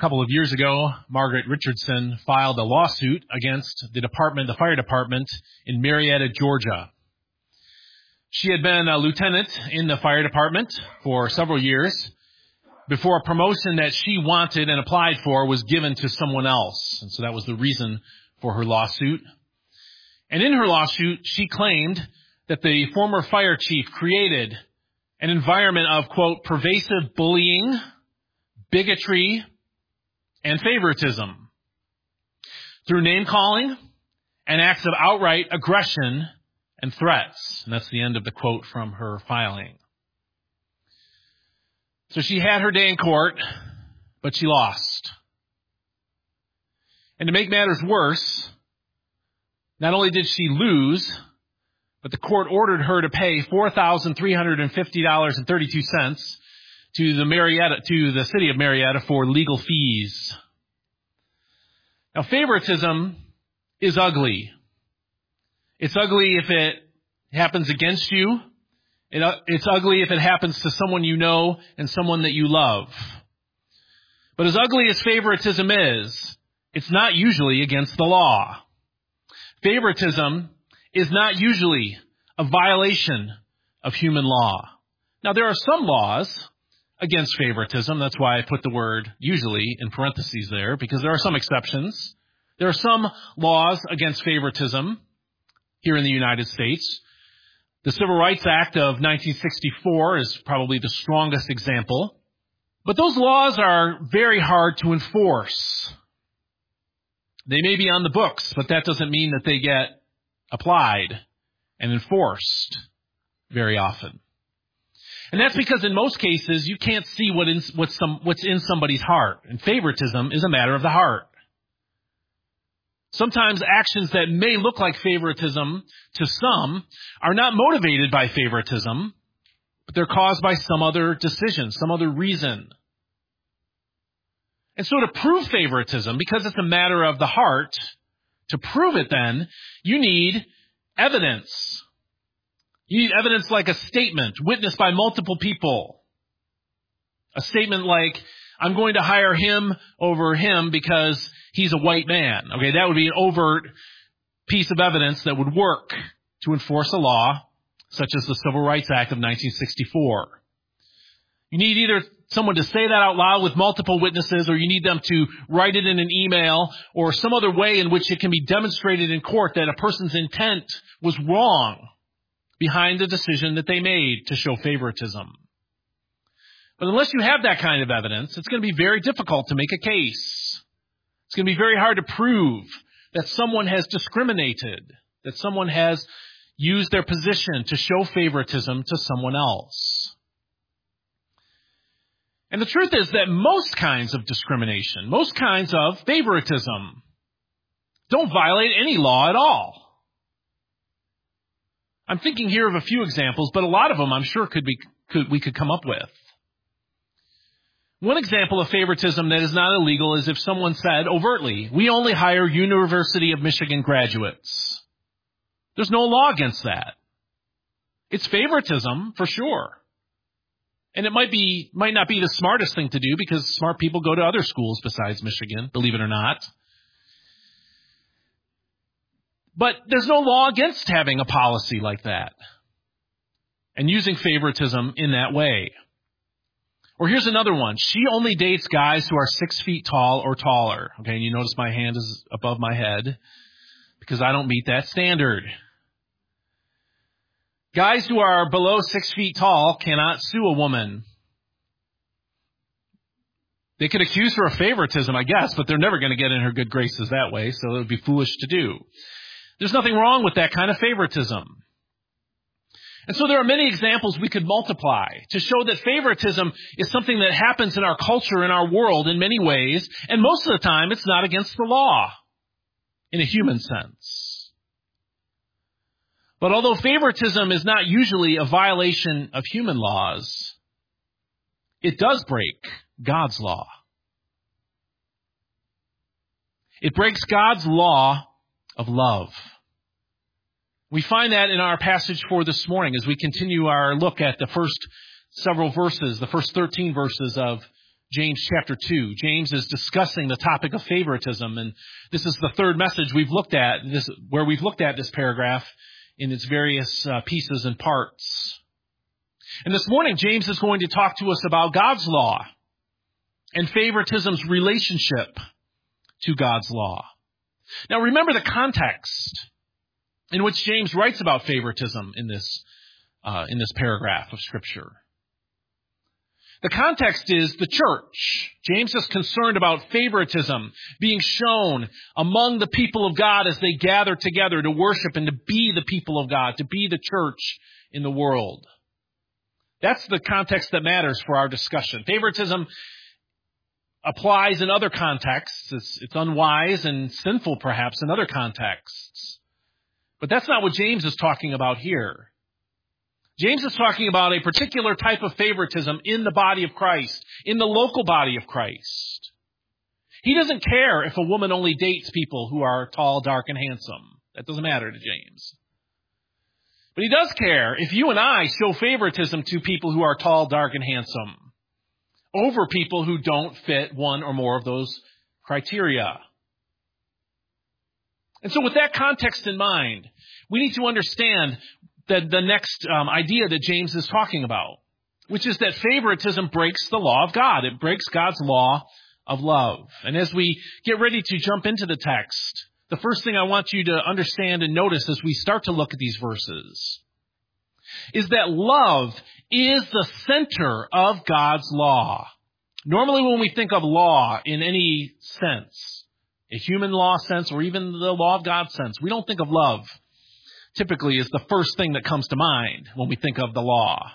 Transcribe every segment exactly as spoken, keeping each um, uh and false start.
couple of years ago, Margaret Richardson filed a lawsuit against the department, the fire department in Marietta, Georgia. She had been a lieutenant in the fire department for several years before a promotion that she wanted and applied for was given to someone else. And so that was the reason for her lawsuit. And in her lawsuit, she claimed that the former fire chief created an environment of, quote, pervasive bullying, bigotry, and favoritism through name-calling and acts of outright aggression and threats. And that's the end of the quote from her filing. So she had her day in court, but she lost. And to make matters worse, not only did she lose, but the court ordered her to pay four thousand three hundred fifty dollars and thirty-two cents to the Marietta, to the city of Marietta for legal fees. Now, favoritism is ugly. It's ugly if it happens against you. It, it's ugly if it happens to someone you know and someone that you love. But as ugly as favoritism is, it's not usually against the law. Favoritism is not usually a violation of human law. Now, there are some laws against favoritism. That's why I put the word usually in parentheses there, because there are some exceptions. There are some laws against favoritism here in the United States. The Civil Rights Act of nineteen sixty-four is probably the strongest example. But those laws are very hard to enforce. They may be on the books, but that doesn't mean that they get applied and enforced very often. And that's because in most cases, you can't see what in, what's, some, what's in somebody's heart. And favoritism is a matter of the heart. Sometimes actions that may look like favoritism to some are not motivated by favoritism, but they're caused by some other decision, some other reason. And so to prove favoritism, because it's a matter of the heart, to prove it then, you need evidence. You need evidence like a statement witnessed by multiple people. A statement like, I'm going to hire him over him because he's a white man. Okay, that would be an overt piece of evidence that would work to enforce a law such as the Civil Rights Act of nineteen sixty-four. You need either someone to say that out loud with multiple witnesses, or you need them to write it in an email, or some other way in which it can be demonstrated in court that a person's intent was wrong behind the decision that they made to show favoritism. But unless you have that kind of evidence, it's going to be very difficult to make a case. It's going to be very hard to prove that someone has discriminated, that someone has used their position to show favoritism to someone else. And the truth is that most kinds of discrimination, most kinds of favoritism, don't violate any law at all. I'm thinking here of a few examples, but a lot of them I'm sure could be could we could come up with. One example of favoritism that is not illegal is if someone said overtly, we only hire University of Michigan graduates. There's no law against that. It's favoritism for sure. And it might be might not be the smartest thing to do because smart people go to other schools besides Michigan, believe it or not. But there's no law against having a policy like that and using favoritism in that way. Or here's another one. She only dates guys who are six feet tall or taller. Okay, and you notice my hand is above my head because I don't meet that standard. Guys who are below six feet tall cannot sue a woman. They could accuse her of favoritism, I guess, but they're never going to get in her good graces that way, so it would be foolish to do. There's nothing wrong with that kind of favoritism. And so there are many examples we could multiply to show that favoritism is something that happens in our culture, in our world, in many ways, and most of the time it's not against the law in a human sense. But although favoritism is not usually a violation of human laws, it does break God's law. It breaks God's law of love. We find that in our passage for this morning as we continue our look at the first several verses, the first thirteen verses of James chapter two. James is discussing the topic of favoritism, and this is the third message we've looked at, this, where we've looked at this paragraph in its various uh, pieces and parts. And this morning, James is going to talk to us about God's law and favoritism's relationship to God's law. Now remember the context in which James writes about favoritism in this, uh, in this paragraph of Scripture. The context is the church. James is concerned about favoritism being shown among the people of God as they gather together to worship and to be the people of God, to be the church in the world. That's the context that matters for our discussion. Favoritism applies in other contexts. It's, it's unwise and sinful, perhaps, in other contexts. But that's not what James is talking about here. James is talking about a particular type of favoritism in the body of Christ, in the local body of Christ. He doesn't care if a woman only dates people who are tall, dark, and handsome. That doesn't matter to James. But he does care if you and I show favoritism to people who are tall, dark, and handsome over people who don't fit one or more of those criteria. And so with that context in mind, we need to understand that the next um, idea that James is talking about, which is that favoritism breaks the law of God. It breaks God's law of love. And as we get ready to jump into the text, the first thing I want you to understand and notice as we start to look at these verses is that love is the center of God's law. Normally when we think of law in any sense, a human law sense or even the law of God sense, we don't think of love typically as the first thing that comes to mind when we think of the law.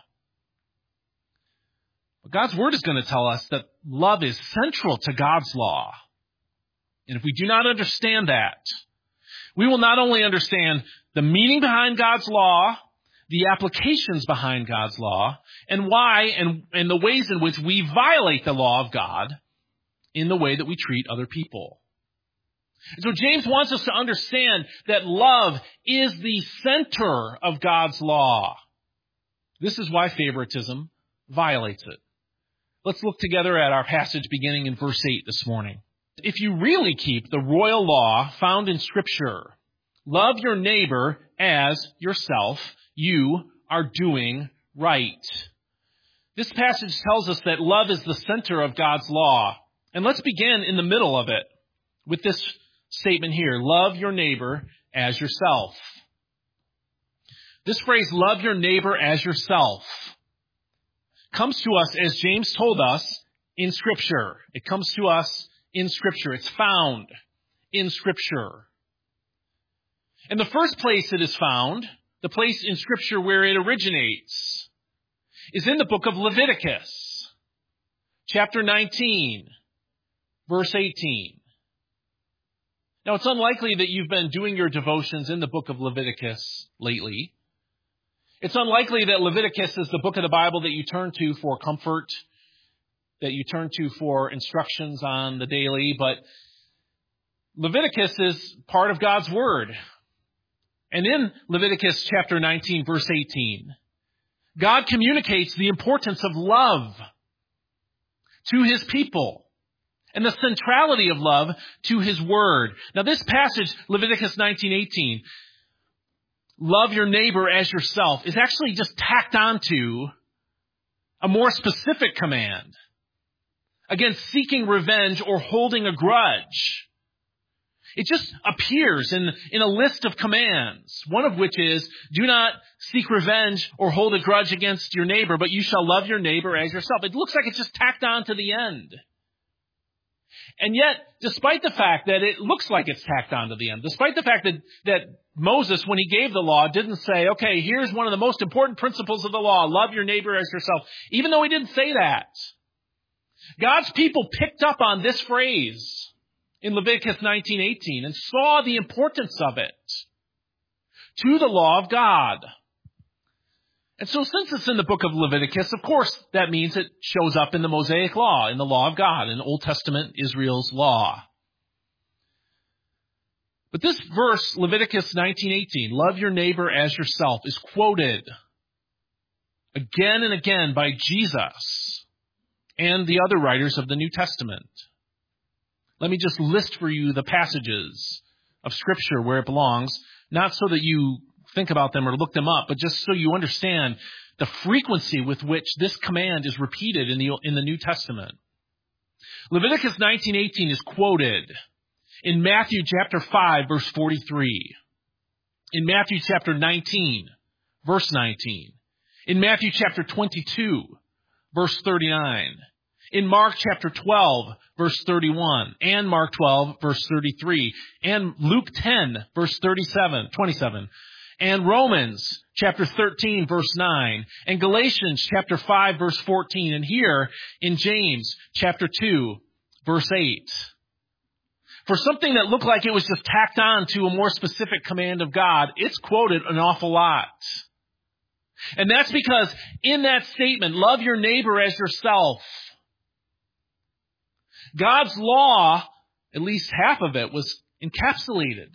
But God's Word is going to tell us that love is central to God's law. And if we do not understand that, we will not only understand the meaning behind God's law, the applications behind God's law, and why and, and the ways in which we violate the law of God in the way that we treat other people. And so James wants us to understand that love is the center of God's law. This is why favoritism violates it. Let's look together at our passage beginning in verse eight this morning. If you really keep the royal law found in Scripture, love your neighbor as yourself, you are doing right. This passage tells us that love is the center of God's law. And let's begin in the middle of it with this statement here, love your neighbor as yourself. This phrase, love your neighbor as yourself, comes to us, as James told us, in Scripture. It comes to us in Scripture. It's found in Scripture. And the first place it is found, the place in Scripture where it originates, is in the book of Leviticus, chapter nineteen, verse eighteen. Now, it's unlikely that you've been doing your devotions in the book of Leviticus lately. It's unlikely that Leviticus is the book of the Bible that you turn to for comfort, that you turn to for instructions on the daily, but Leviticus is part of God's Word. And in Leviticus chapter nineteen, verse eighteen, God communicates the importance of love to His people and the centrality of love to His Word. Now this passage, Leviticus nineteen eighteen, love your neighbor as yourself, is actually just tacked onto a more specific command against seeking revenge or holding a grudge. It just appears in, in a list of commands, one of which is, do not seek revenge or hold a grudge against your neighbor, but you shall love your neighbor as yourself. It looks like it's just tacked on to the end. And yet, despite the fact that it looks like it's tacked on to the end, despite the fact that, that Moses, when he gave the law, didn't say, okay, here's one of the most important principles of the law, love your neighbor as yourself, even though he didn't say that, God's people picked up on this phrase in Leviticus nineteen eighteen and saw the importance of it to the law of God. And so since it's in the book of Leviticus, of course, that means it shows up in the Mosaic law, in the law of God, in Old Testament Israel's law. But this verse, Leviticus nineteen eighteen, love your neighbor as yourself, is quoted again and again by Jesus and the other writers of the New Testament. Let me just list for you the passages of Scripture where it belongs, not so that you think about them or look them up, but just so you understand the frequency with which this command is repeated in the, in the New Testament. Leviticus nineteen eighteen is quoted in Matthew chapter five, verse forty-three. In Matthew chapter nineteen, verse nineteen. In Matthew chapter twenty-two, verse thirty-nine. In Mark chapter twelve, verse thirty-one. And Mark twelve, verse thirty-three. And Luke ten, verse thirty-seven, twenty-seven. And Romans chapter thirteen, verse nine. And Galatians chapter five, verse fourteen. And here in James chapter two, verse eight. For something that looked like it was just tacked on to a more specific command of God, it's quoted an awful lot. And that's because in that statement, love your neighbor as yourself, God's law, at least half of it, was encapsulated.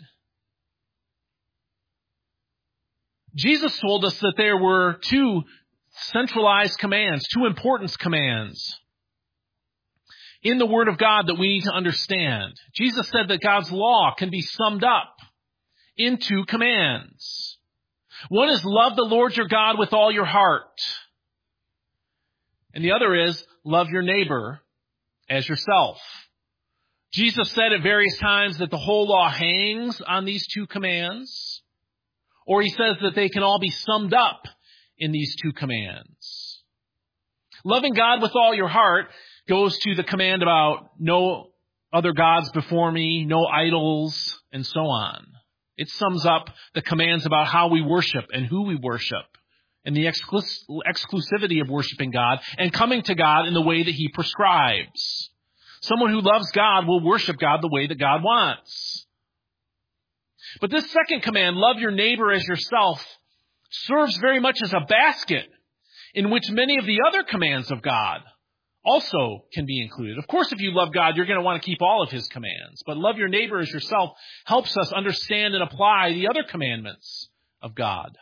Jesus told us that there were two centralized commands, two important commands in the Word of God that we need to understand. Jesus said that God's law can be summed up in two commands. One is love the Lord your God with all your heart. And the other is love your neighbor as yourself. Jesus said at various times that the whole law hangs on these two commands, or he says that they can all be summed up in these two commands. Loving God with all your heart goes to the command about no other gods before me, no idols, and so on. It sums up the commands about how we worship and who we worship and the exclus- exclusivity of worshiping God and coming to God in the way that he prescribes. Someone who loves God will worship God the way that God wants. But this second command, love your neighbor as yourself, serves very much as a basket in which many of the other commands of God also can be included. Of course, if you love God, you're going to want to keep all of his commands. But love your neighbor as yourself helps us understand and apply the other commandments of God.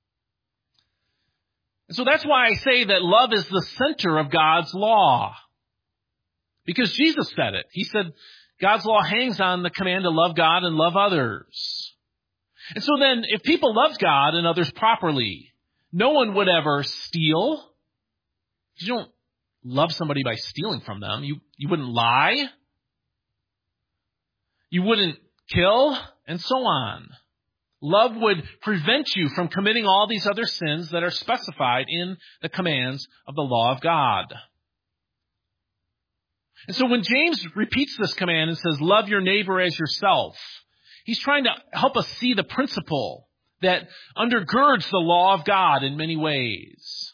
And so that's why I say that love is the center of God's law. Because Jesus said it. He said God's law hangs on the command to love God and love others. And so then, if people loved God and others properly, no one would ever steal. You don't love somebody by stealing from them. You, you wouldn't lie. You wouldn't kill, and so on. Love would prevent you from committing all these other sins that are specified in the commands of the law of God. And so when James repeats this command and says, love your neighbor as yourself, he's trying to help us see the principle that undergirds the law of God in many ways.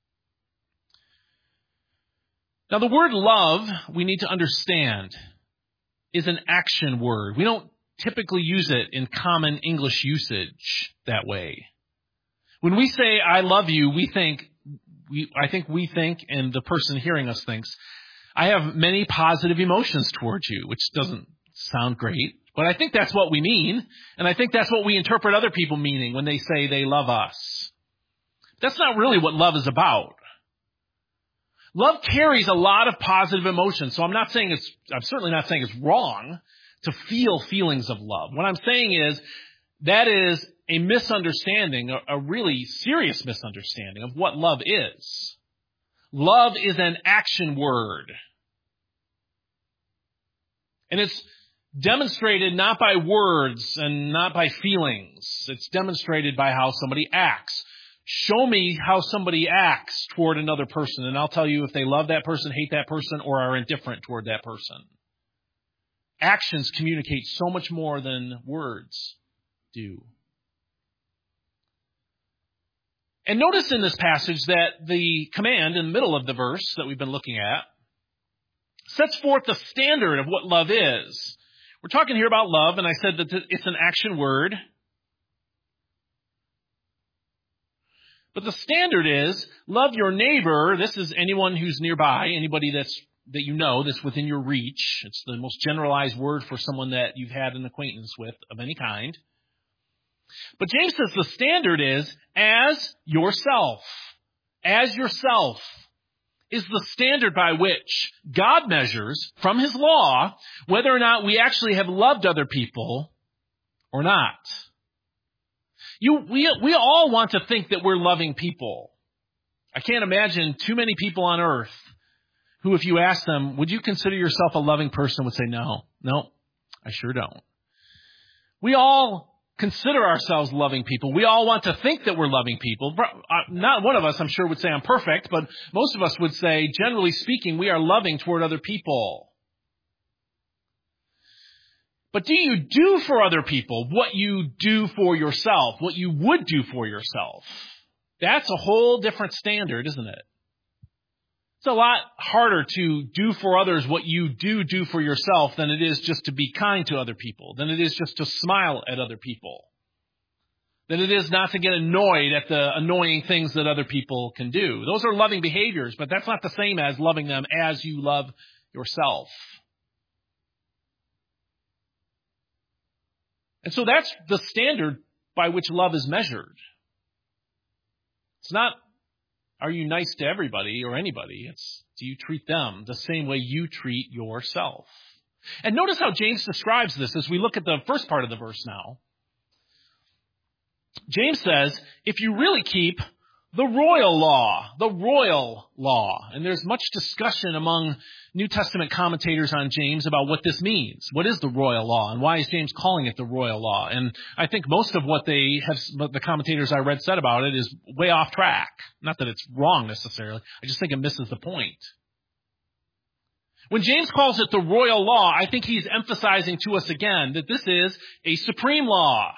Now, the word love, we need to understand, is an action word. We don't typically use it in common English usage that way. When we say, I love you, we think, we, I think we think, and the person hearing us thinks, I have many positive emotions towards you, which doesn't sound great, but I think that's what we mean, and I think that's what we interpret other people meaning when they say they love us. That's not really what love is about. Love carries a lot of positive emotions, so I'm not saying it's, I'm certainly not saying it's wrong to feel feelings of love. What I'm saying is that is a misunderstanding, a, a really serious misunderstanding of what love is. Love is an action word. And it's demonstrated not by words and not by feelings. It's demonstrated by how somebody acts. Show me how somebody acts toward another person, and I'll tell you if they love that person, hate that person, or are indifferent toward that person. Actions communicate so much more than words do. And notice in this passage that the command in the middle of the verse that we've been looking at sets forth the standard of what love is. We're talking here about love, and I said that it's an action word. But the standard is, love your neighbor. This is anyone who's nearby, anybody that's that you know, that's within your reach. It's the most generalized word for someone that you've had an acquaintance with of any kind. But James says the standard is as yourself. As yourself. is the standard by which God measures from his law whether or not we actually have loved other people or not. You, we, we all want to think that we're loving people. I can't imagine too many people on earth who, if you ask them, would you consider yourself a loving person, would say, no, no, I sure don't. We all consider ourselves loving people. We all want to think that we're loving people. Not one of us, I'm sure, would say I'm perfect, but most of us would say, generally speaking, we are loving toward other people. But do you do for other people what you do for yourself, what you would do for yourself? That's a whole different standard, isn't it? It's a lot harder to do for others what you do do for yourself than it is just to be kind to other people, than it is just to smile at other people, than it is not to get annoyed at the annoying things that other people can do. Those are loving behaviors, but that's not the same as loving them as you love yourself. And so that's the standard by which love is measured. It's not, are you nice to everybody or anybody? It's, do you treat them the same way you treat yourself? And notice how James describes this as we look at the first part of the verse now. James says, if you really keep the royal law, the royal law. And there's much discussion among New Testament commentators on James about what this means. What is the royal law, and why is James calling it the royal law? And I think most of what they have, what the commentators I read said about it is way off track. Not that it's wrong necessarily. I just think it misses the point. When James calls it the royal law, I think he's emphasizing to us again that this is a supreme law.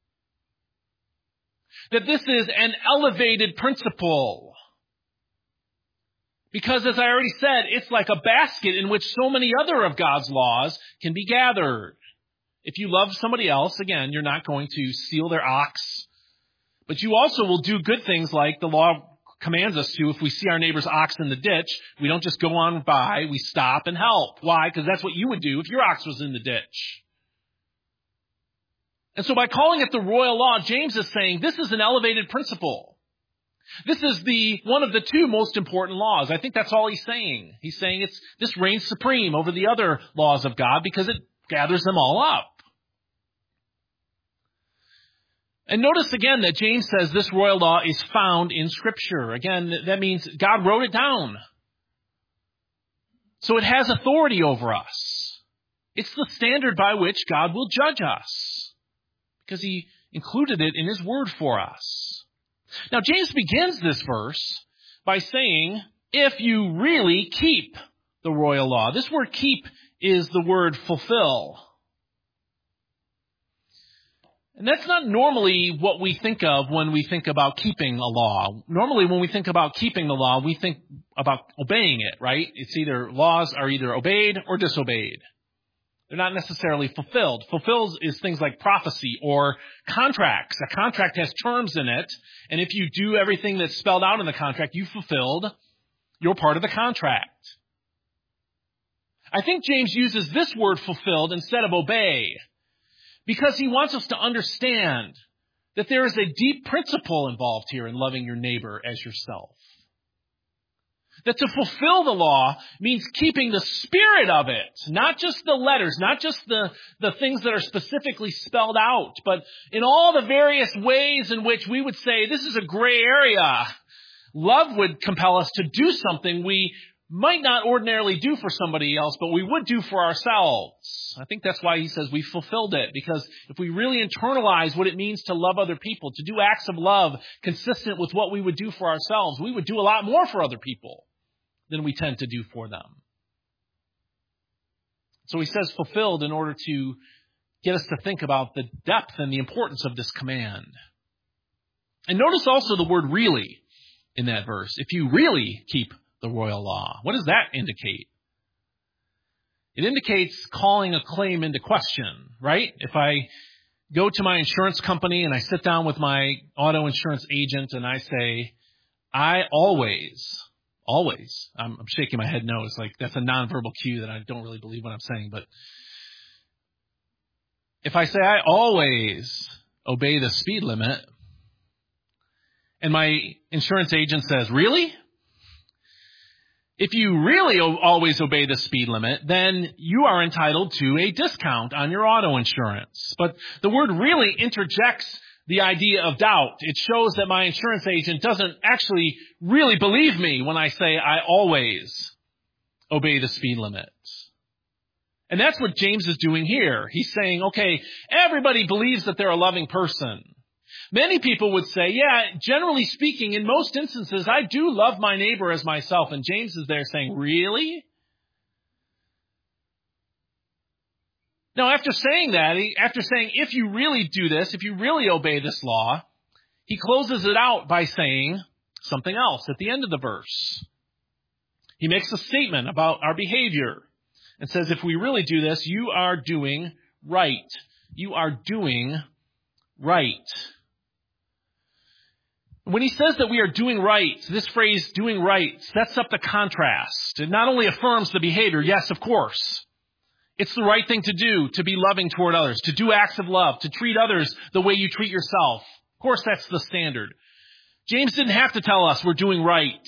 That this is an elevated principle. Because as I already said, it's like a basket in which so many other of God's laws can be gathered. If you love somebody else, again, you're not going to steal their ox. But you also will do good things like the law commands us to. If we see our neighbor's ox in the ditch, we don't just go on by, we stop and help. Why? Because that's what you would do if your ox was in the ditch. And so by calling it the royal law, James is saying this is an elevated principle. This is the one of the two most important laws. I think that's all he's saying. He's saying it's this reigns supreme over the other laws of God because it gathers them all up. And notice again that James says this royal law is found in Scripture. Again, that means God wrote it down. So it has authority over us. It's the standard by which God will judge us, because he included it in his word for us. Now, James begins this verse by saying, if you really keep the royal law. This word keep is the word fulfill. And that's not normally what we think of when we think about keeping a law. Normally, when we think about keeping the law, we think about obeying it, right? It's either laws are either obeyed or disobeyed. They're not necessarily fulfilled. Fulfilled is things like prophecy or contracts. A contract has terms in it, and if you do everything that's spelled out in the contract, you fulfilled your part of the contract. I think James uses this word fulfilled instead of obey because he wants us to understand that there is a deep principle involved here in loving your neighbor as yourself. That to fulfill the law means keeping the spirit of it, not just the letters, not just the, the things that are specifically spelled out, but in all the various ways in which we would say this is a gray area. Love would compel us to do something we might not ordinarily do for somebody else, but we would do for ourselves. I think that's why he says we fulfilled it, because if we really internalize what it means to love other people, to do acts of love consistent with what we would do for ourselves, we would do a lot more for other people than we tend to do for them. So he says fulfilled in order to get us to think about the depth and the importance of this command. And notice also the word really in that verse. If you really keep the royal law, what does that indicate? It indicates calling a claim into question, right? If I go to my insurance company and I sit down with my auto insurance agent and I say, I always... Always. I'm, I'm shaking my head no. It's like that's a nonverbal cue that I don't really believe what I'm saying. But if I say I always obey the speed limit and my insurance agent says, really? If you really o- always obey the speed limit, then you are entitled to a discount on your auto insurance. But the word really interjects the idea of doubt. It shows that my insurance agent doesn't actually really believe me when I say I always obey the speed limit. And that's what James is doing here. He's saying, okay, everybody believes that they're a loving person. Many people would say, yeah, generally speaking, in most instances, I do love my neighbor as myself. And James is there saying, really? Now, after saying that, he, after saying, if you really do this, if you really obey this law, he closes it out by saying something else at the end of the verse. He makes a statement about our behavior and says, if we really do this, you are doing right. You are doing right. When he says that we are doing right, this phrase, doing right, sets up the contrast. It not only affirms the behavior, yes, of course. It's the right thing to do, to be loving toward others, to do acts of love, to treat others the way you treat yourself. Of course, that's the standard. James didn't have to tell us we're doing right.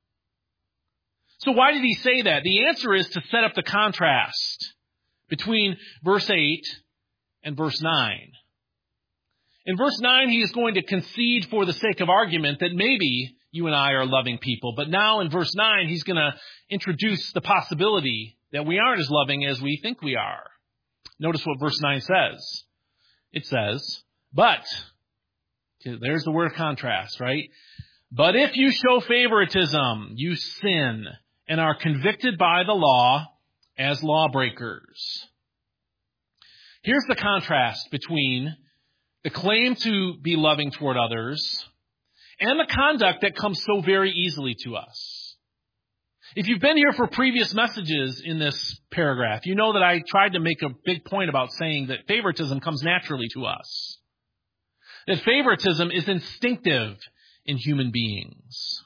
So why did he say that? The answer is to set up the contrast between verse eight and verse nine. In verse nine, he is going to concede for the sake of argument that maybe you and I are loving people. But now in verse nine, he's going to introduce the possibility that we aren't as loving as we think we are. Notice what verse nine says. It says, but, there's the word of contrast, right? But if you show favoritism, you sin and are convicted by the law as lawbreakers. Here's the contrast between the claim to be loving toward others and the conduct that comes so very easily to us. If you've been here for previous messages in this paragraph, you know that I tried to make a big point about saying that favoritism comes naturally to us. That favoritism is instinctive in human beings.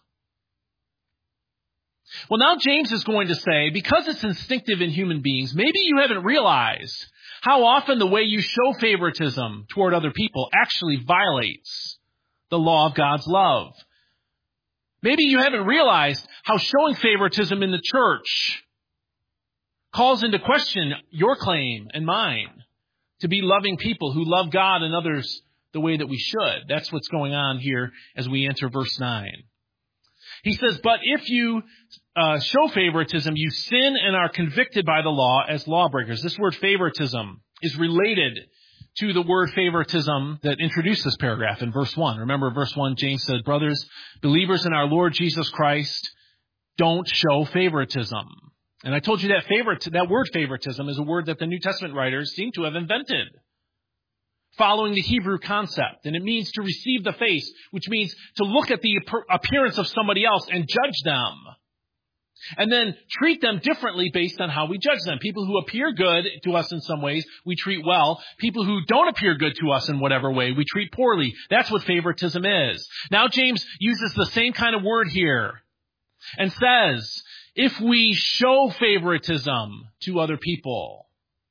Well, now James is going to say, because it's instinctive in human beings, maybe you haven't realized how often the way you show favoritism toward other people actually violates the law of God's love. Maybe you haven't realized how showing favoritism in the church calls into question your claim and mine to be loving people who love God and others the way that we should. That's what's going on here as we enter verse nine. He says, but if you uh, show favoritism, you sin and are convicted by the law as lawbreakers. This word favoritism is related to the word favoritism that introduced this paragraph in verse one. Remember, verse one, James said, brothers, believers in our Lord Jesus Christ, don't show favoritism. And I told you that favorite, that word favoritism is a word that the New Testament writers seem to have invented, following the Hebrew concept. And it means to receive the face, which means to look at the appearance of somebody else and judge them. And then treat them differently based on how we judge them. People who appear good to us in some ways, we treat well. People who don't appear good to us in whatever way, we treat poorly. That's what favoritism is. Now James uses the same kind of word here and says, if we show favoritism to other people,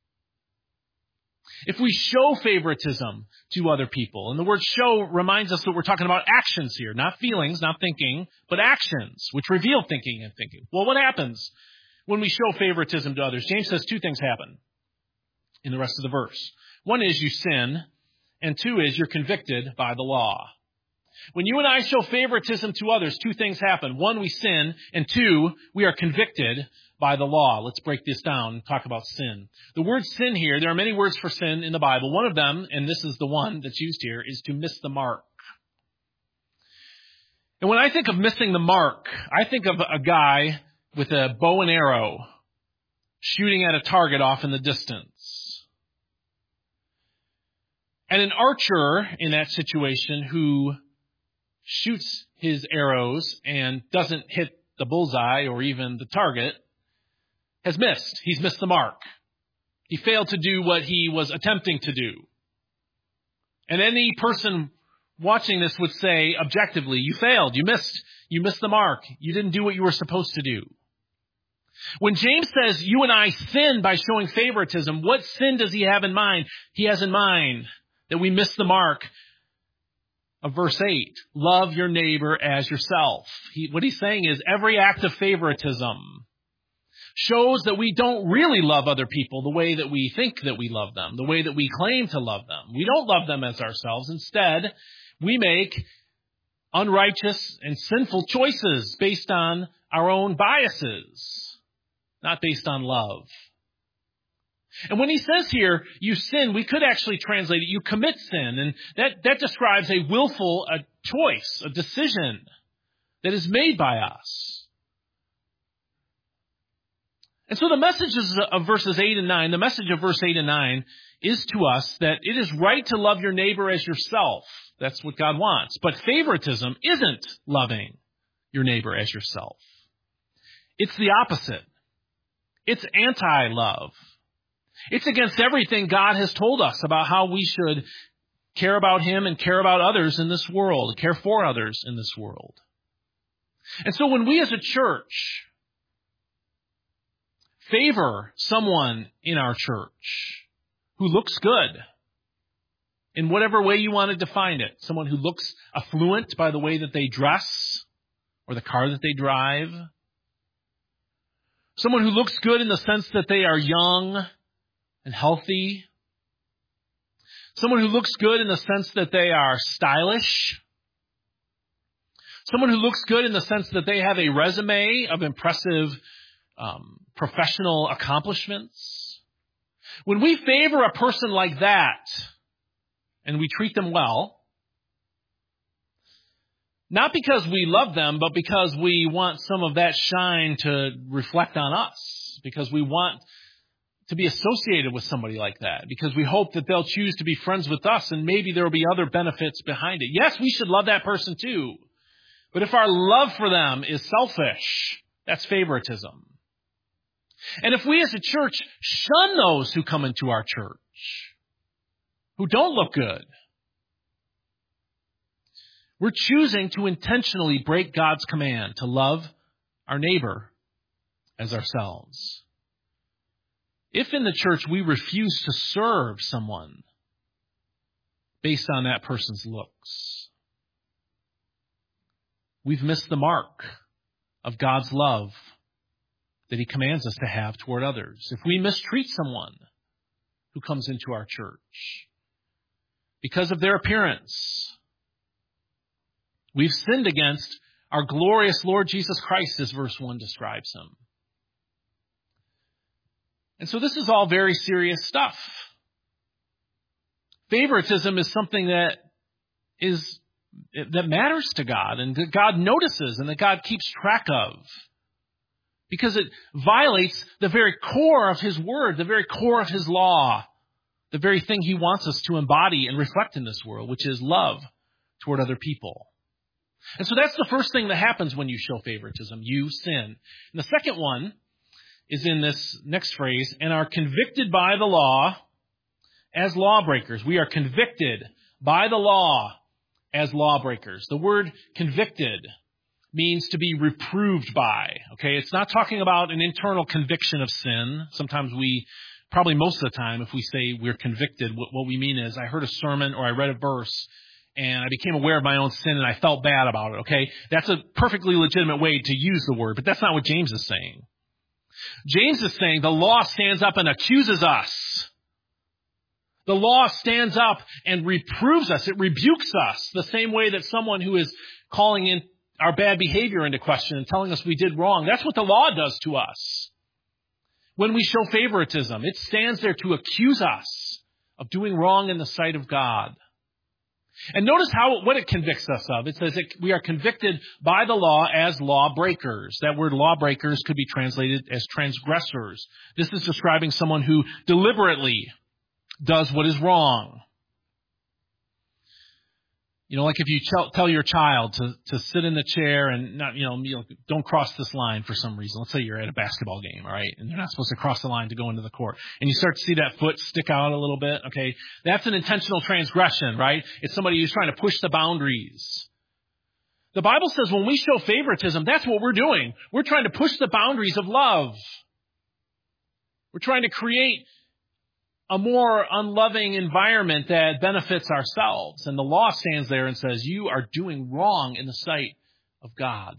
if we show favoritism to other people, and the word show reminds us that we're talking about actions here, not feelings, not thinking, but actions, which reveal thinking and thinking. Well, what happens when we show favoritism to others? James says two things happen in the rest of the verse. One is you sin, and two is you're convicted by the law. When you and I show favoritism to others, two things happen. One, we sin, and two, we are convicted by the law. Let's break this down and talk about sin. The word sin here, there are many words for sin in the Bible. One of them, and this is the one that's used here, is to miss the mark. And when I think of missing the mark, I think of a guy with a bow and arrow shooting at a target off in the distance. And an archer in that situation who shoots his arrows and doesn't hit the bullseye or even the target has missed. He's missed the mark. He failed to do what he was attempting to do. And any person watching this would say objectively, you failed, you missed, you missed the mark. You didn't do what you were supposed to do. When James says you and I sin by showing favoritism, what sin does he have in mind? He has in mind that we miss the mark of verse eight. Love your neighbor as yourself. He, what he's saying is every act of favoritism shows that we don't really love other people the way that we think that we love them, the way that we claim to love them. We don't love them as ourselves. Instead, we make unrighteous and sinful choices based on our own biases, not based on love. And when he says here, you sin, we could actually translate it, you commit sin. And that, that describes a willful a choice, a decision that is made by us. And so the messages of verses eight and nine, the message of verse eight and nine is to us that it is right to love your neighbor as yourself. That's what God wants. But favoritism isn't loving your neighbor as yourself. It's the opposite. It's anti-love. It's against everything God has told us about how we should care about him and care about others in this world, care for others in this world. And so when we as a church favor someone in our church who looks good, in whatever way you want to define it, someone who looks affluent by the way that they dress or the car that they drive, someone who looks good in the sense that they are young and healthy, someone who looks good in the sense that they are stylish, someone who looks good in the sense that they have a resume of impressive um, professional accomplishments. When we favor a person like that and we treat them well, not because we love them, but because we want some of that shine to reflect on us, because we want to be associated with somebody like that, because we hope that they'll choose to be friends with us and maybe there will be other benefits behind it. Yes, we should love that person too. But if our love for them is selfish, that's favoritism. And if we as a church shun those who come into our church, who don't look good, we're choosing to intentionally break God's command to love our neighbor as ourselves. If in the church we refuse to serve someone based on that person's looks, we've missed the mark of God's love that he commands us to have toward others. If we mistreat someone who comes into our church because of their appearance, we've sinned against our glorious Lord Jesus Christ, as verse one describes him. And so this is all very serious stuff. Favoritism is something that is that matters to God and that God notices and that God keeps track of, because it violates the very core of his word, the very core of his law, the very thing he wants us to embody and reflect in this world, which is love toward other people. And so that's the first thing that happens when you show favoritism. You sin. And the second one is in this next phrase, and are convicted by the law as lawbreakers. We are convicted by the law as lawbreakers. The word convicted means to be reproved by. Okay, it's not talking about an internal conviction of sin. Sometimes we, probably most of the time, if we say we're convicted, what we mean is I heard a sermon or I read a verse and I became aware of my own sin and I felt bad about it. Okay, that's a perfectly legitimate way to use the word, but that's not what James is saying. James is saying the law stands up and accuses us. The law stands up and reproves us. It rebukes us the same way that someone who is calling in our bad behavior into question and telling us we did wrong. That's what the law does to us. When we show favoritism, it stands there to accuse us of doing wrong in the sight of God. And notice how what it convicts us of. It says that we are convicted by the law as lawbreakers. That word lawbreakers could be translated as transgressors. This is describing someone who deliberately does what is wrong. You know, like if you tell, tell your child to, to sit in the chair and not, you know, you know, don't cross this line for some reason. Let's say you're at a basketball game, all right, and they're not supposed to cross the line to go into the court. And you start to see that foot stick out a little bit, okay? That's an intentional transgression, right? It's somebody who's trying to push the boundaries. The Bible says when we show favoritism, that's what we're doing. We're trying to push the boundaries of love. We're trying to create a more unloving environment that benefits ourselves. And the law stands there and says, you are doing wrong in the sight of God.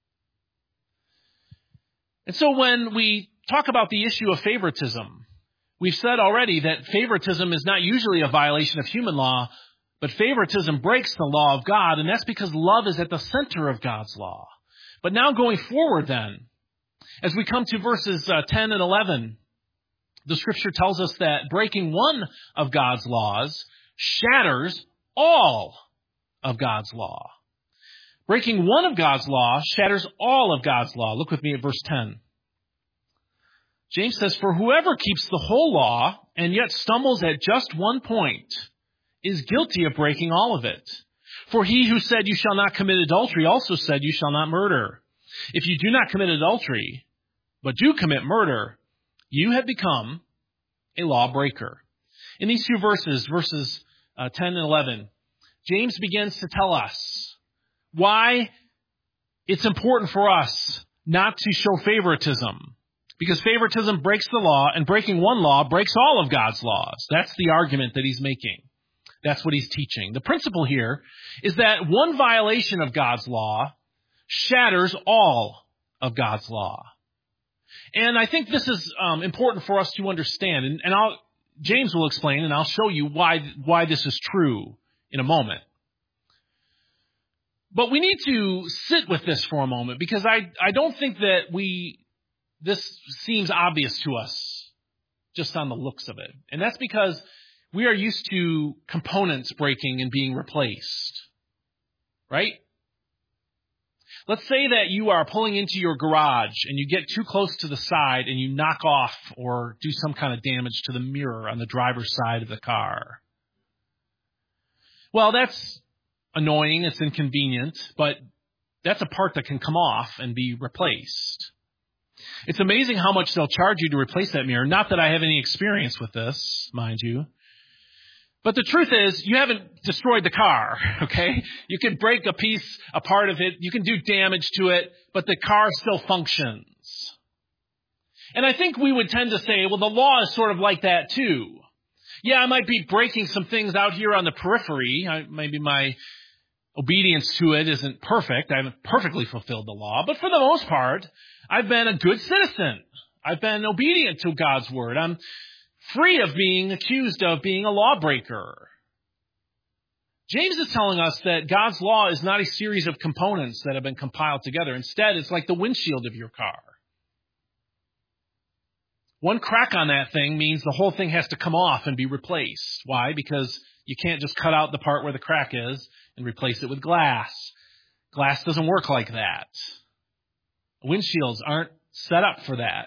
And so when we talk about the issue of favoritism, we've said already that favoritism is not usually a violation of human law, but favoritism breaks the law of God, and that's because love is at the center of God's law. But now going forward then, as we come to verses uh, ten and eleven, the scripture tells us that breaking one of God's laws shatters all of God's law. Breaking one of God's law shatters all of God's law. Look with me at verse ten. James says, for whoever keeps the whole law and yet stumbles at just one point is guilty of breaking all of it. For he who said you shall not commit adultery also said you shall not murder. If you do not commit adultery, but do commit murder, you have become a lawbreaker. In these two verses, verses uh, ten and eleven, James begins to tell us why it's important for us not to show favoritism. Because favoritism breaks the law, and breaking one law breaks all of God's laws. That's the argument that he's making. That's what he's teaching. The principle here is that one violation of God's law shatters all of God's law. And I think this is um, important for us to understand. And, and I'll, James will explain, and I'll show you why, why this is true in a moment. But we need to sit with this for a moment, because I, I don't think that we, this seems obvious to us just on the looks of it. And that's because we are used to components breaking and being replaced. Right? Let's say that you are pulling into your garage and you get too close to the side and you knock off or do some kind of damage to the mirror on the driver's side of the car. Well, that's annoying, it's inconvenient, but that's a part that can come off and be replaced. It's amazing how much they'll charge you to replace that mirror. Not that I have any experience with this, mind you. But the truth is, you haven't destroyed the car, okay? You can break a piece, a part of it, you can do damage to it, but the car still functions. And I think we would tend to say, well, the law is sort of like that too. Yeah, I might be breaking some things out here on the periphery. I, maybe my obedience to it isn't perfect. I haven't perfectly fulfilled the law. But for the most part, I've been a good citizen. I've been obedient to God's word. I'm free of being accused of being a lawbreaker. James is telling us that God's law is not a series of components that have been compiled together. Instead, it's like the windshield of your car. One crack on that thing means the whole thing has to come off and be replaced. Why? Because you can't just cut out the part where the crack is and replace it with glass. Glass doesn't work like that. Windshields aren't set up for that.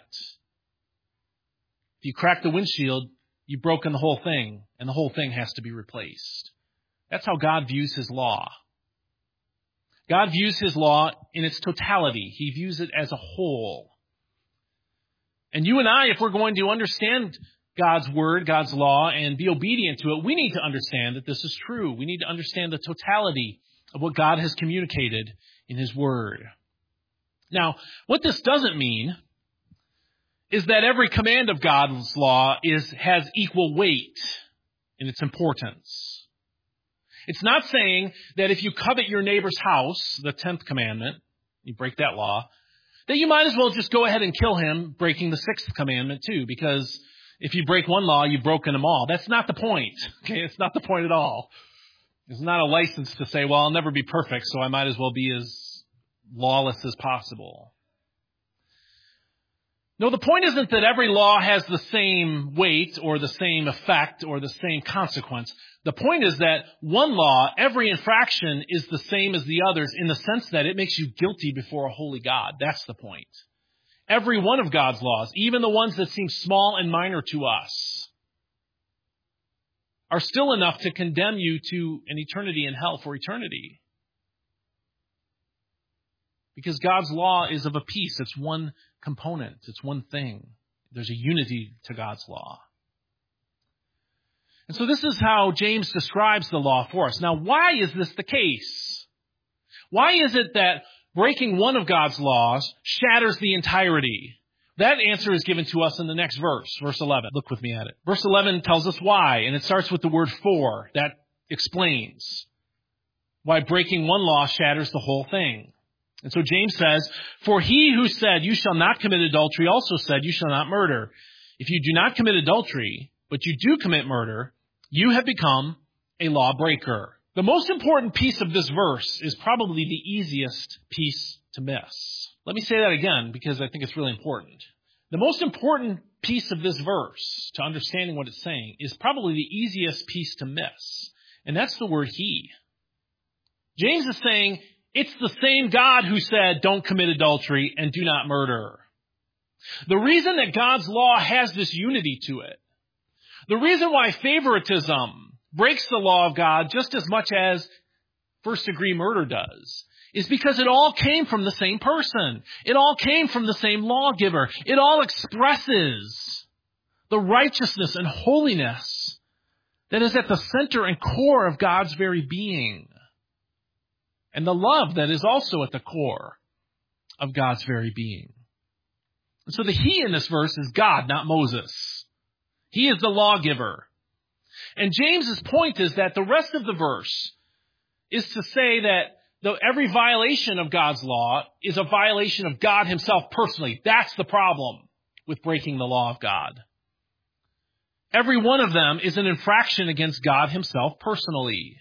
If you crack the windshield, you've broken the whole thing, and the whole thing has to be replaced. That's how God views his law. God views his law in its totality. He views it as a whole. And you and I, if we're going to understand God's word, God's law, and be obedient to it, we need to understand that this is true. We need to understand the totality of what God has communicated in his word. Now, what this doesn't mean is that every command of God's law is has equal weight in its importance. It's not saying that if you covet your neighbor's house, the tenth commandment, you break that law, that you might as well just go ahead and kill him, breaking the sixth commandment too, because if you break one law, you've broken them all. That's not the point. Okay, it's not the point at all. It's not a license to say, well, I'll never be perfect, so I might as well be as lawless as possible. No, the point isn't that every law has the same weight or the same effect or the same consequence. The point is that one law, every infraction is the same as the others in the sense that it makes you guilty before a holy God. That's the point. Every one of God's laws, even the ones that seem small and minor to us, are still enough to condemn you to an eternity in hell for eternity. Because God's law is of a piece. It's one component. It's one thing. There's a unity to God's law. And so this is how James describes the law for us. Now, why is this the case? Why is it that breaking one of God's laws shatters the entirety? That answer is given to us in the next verse, verse eleven. Look with me at it. Verse eleven tells us why, and it starts with the word for. That explains why breaking one law shatters the whole thing. And so James says, for he who said, you shall not commit adultery, also said, you shall not murder. If you do not commit adultery, but you do commit murder, you have become a lawbreaker. The most important piece of this verse is probably the easiest piece to miss. Let me say that again because I think it's really important. The most important piece of this verse to understanding what it's saying is probably the easiest piece to miss, and that's the word he. James is saying it's the same God who said, don't commit adultery and do not murder. The reason that God's law has this unity to it, the reason why favoritism breaks the law of God just as much as first-degree murder does, is because it all came from the same person. It all came from the same lawgiver. It all expresses the righteousness and holiness that is at the center and core of God's very being, and the love that is also at the core of God's very being. And so the he in this verse is God, not Moses. He is the lawgiver. And James's point is that the rest of the verse is to say that though every violation of God's law is a violation of God himself personally. That's the problem with breaking the law of God. Every one of them is an infraction against God himself personally.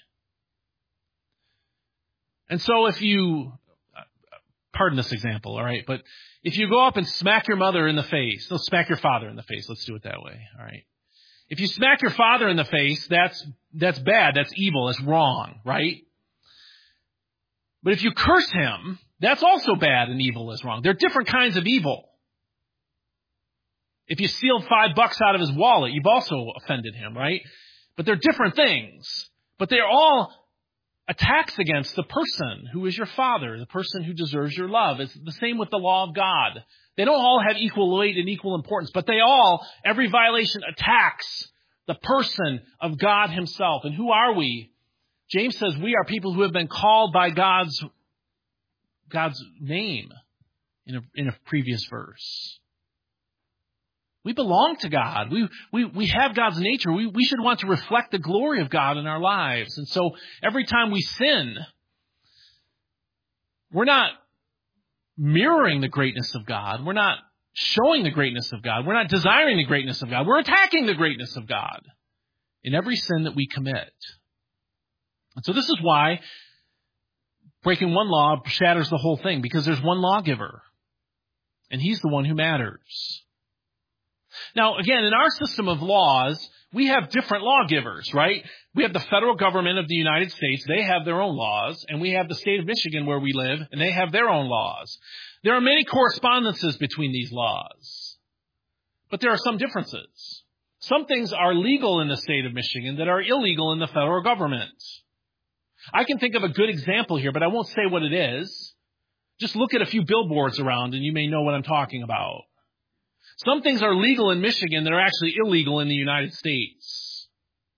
And so if you, pardon this example, all right, but if you go up and smack your mother in the face, no, smack your father in the face, let's do it that way, all right. If you smack your father in the face, that's that's bad, that's evil, that's wrong, right? But if you curse him, that's also bad and evil is wrong. They're different kinds of evil. If you steal five bucks out of his wallet, you've also offended him, right? But they're different things. But they're all attacks against the person who is your father, the person who deserves your love. It's the same with the law of God. They don't all have equal weight and equal importance, but they all, every violation attacks the person of God himself. And who are we? James says we are people who have been called by God's, God's name in a, in a previous verse. We belong to God. We, we, we have God's nature. We, we should want to reflect the glory of God in our lives. And so every time we sin, we're not mirroring the greatness of God. We're not showing the greatness of God. We're not desiring the greatness of God. We're attacking the greatness of God in every sin that we commit. And so this is why breaking one law shatters the whole thing, because there's one lawgiver, and he's the one who matters. Now, again, in our system of laws, we have different lawgivers, right? We have the federal government of the United States. They have their own laws. And we have the state of Michigan where we live, and they have their own laws. There are many correspondences between these laws. But there are some differences. Some things are legal in the state of Michigan that are illegal in the federal government. I can think of a good example here, but I won't say what it is. Just look at a few billboards around, and you may know what I'm talking about. Some things are legal in Michigan that are actually illegal in the United States.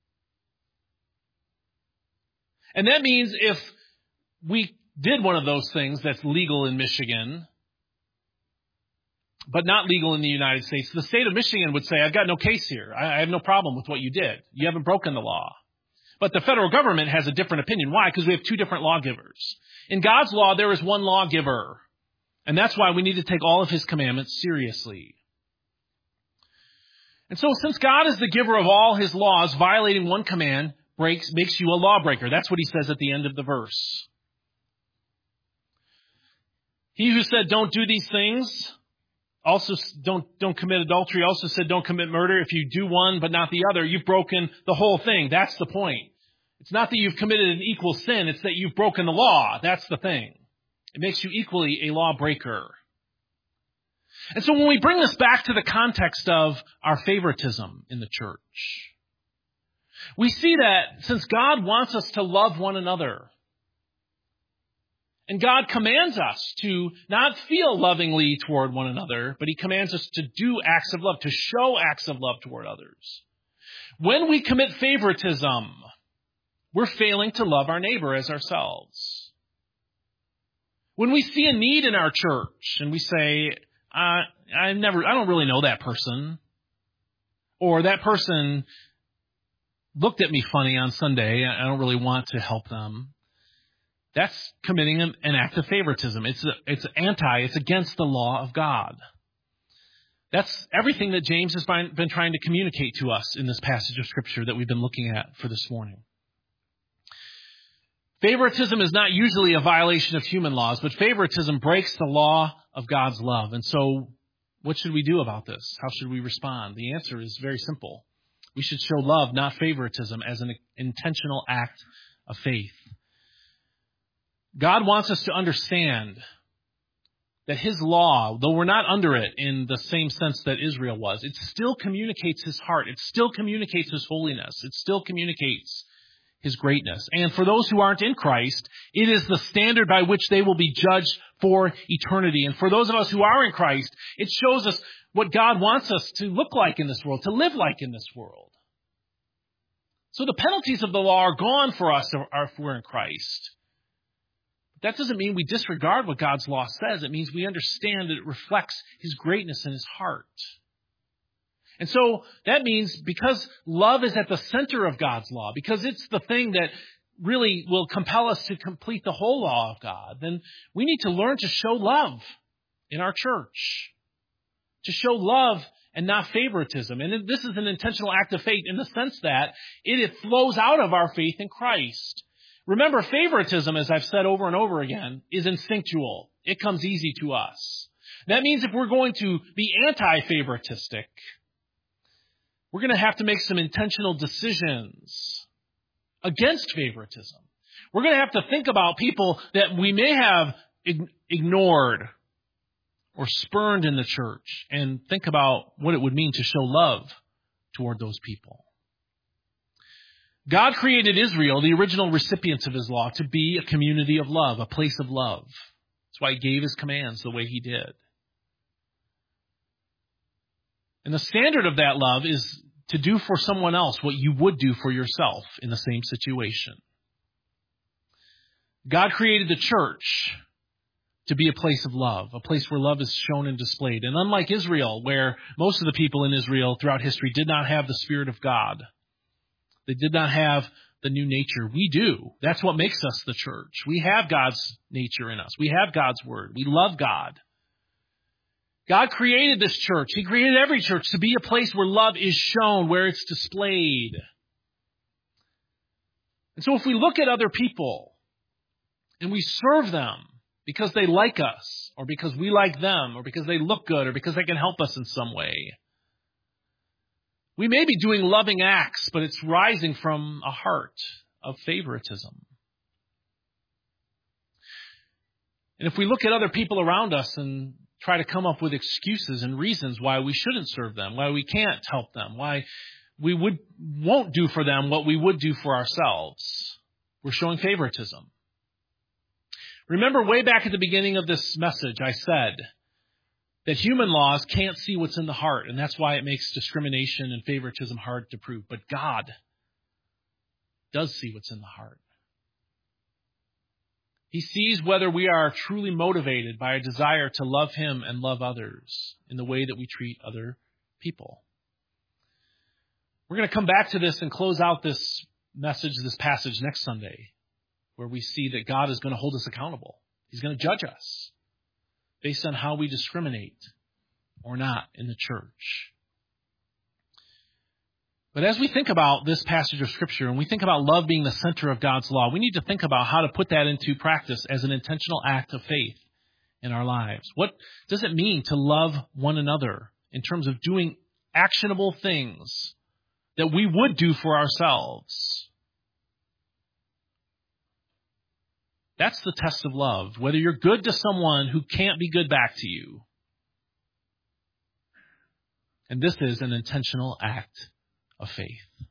And that means if we did one of those things that's legal in Michigan, but not legal in the United States, the state of Michigan would say, I've got no case here. I have no problem with what you did. You haven't broken the law. But the federal government has a different opinion. Why? Because we have two different lawgivers. In God's law, there is one lawgiver. And that's why we need to take all of his commandments seriously. And so since God is the giver of all his laws, violating one command breaks, makes you a lawbreaker. That's what he says at the end of the verse. He who said, don't do these things, also don't, don't commit adultery, also said, don't commit murder. If you do one but not the other, you've broken the whole thing. That's the point. It's not that you've committed an equal sin. It's that you've broken the law. That's the thing. It makes you equally a lawbreaker. And so when we bring this back to the context of our favoritism in the church, we see that since God wants us to love one another, and God commands us to not feel lovingly toward one another, but he commands us to do acts of love, to show acts of love toward others. When we commit favoritism, we're failing to love our neighbor as ourselves. When we see a need in our church and we say, uh, I never, I don't really know that person. Or that person looked at me funny on Sunday. I don't really want to help them. That's committing an, an act of favoritism. It's a, it's anti, it's against the law of God. That's everything that James has been trying to communicate to us in this passage of Scripture that we've been looking at for this morning. Favoritism is not usually a violation of human laws, but favoritism breaks the law of God's love. And so, what should we do about this? How should we respond? The answer is very simple. We should show love, not favoritism, as an intentional act of faith. God wants us to understand that His law, though we're not under it in the same sense that Israel was, it still communicates His heart. It still communicates His holiness. It still communicates His greatness. And for those who aren't in Christ, it is the standard by which they will be judged for eternity. And for those of us who are in Christ, it shows us what God wants us to look like in this world, to live like in this world. So the penalties of the law are gone for us if we're in Christ. That doesn't mean we disregard what God's law says. It means we understand that it reflects His greatness in His heart. And so that means because love is at the center of God's law, because it's the thing that really will compel us to complete the whole law of God, then we need to learn to show love in our church. To show love and not favoritism. And this is an intentional act of faith in the sense that it, it flows out of our faith in Christ. Remember, favoritism, as I've said over and over again, is instinctual. It comes easy to us. That means if we're going to be anti-favoritistic, we're going to have to make some intentional decisions against favoritism. We're going to have to think about people that we may have ignored or spurned in the church and think about what it would mean to show love toward those people. God created Israel, the original recipients of His law, to be a community of love, a place of love. That's why He gave His commands the way He did. And the standard of that love is to do for someone else what you would do for yourself in the same situation. God created the church to be a place of love, a place where love is shown and displayed. And unlike Israel, where most of the people in Israel throughout history did not have the Spirit of God, they did not have the new nature. We do. That's what makes us the church. We have God's nature in us. We have God's Word. We love God. God created this church. He created every church to be a place where love is shown, where it's displayed. And so if we look at other people and we serve them because they like us, or because we like them, or because they look good, or because they can help us in some way, we may be doing loving acts, but it's rising from a heart of favoritism. And if we look at other people around us and try to come up with excuses and reasons why we shouldn't serve them, why we can't help them, why we would won't do for them what we would do for ourselves, we're showing favoritism. Remember, way back at the beginning of this message, I said that human laws can't see what's in the heart, and that's why it makes discrimination and favoritism hard to prove. But God does see what's in the heart. He sees whether we are truly motivated by a desire to love Him and love others in the way that we treat other people. We're going to come back to this and close out this message, this passage next Sunday, where we see that God is going to hold us accountable. He's going to judge us based on how we discriminate or not in the church. But as we think about this passage of Scripture and we think about love being the center of God's law, we need to think about how to put that into practice as an intentional act of faith in our lives. What does it mean to love one another in terms of doing actionable things that we would do for ourselves? That's the test of love, whether you're good to someone who can't be good back to you. And this is an intentional act of faith.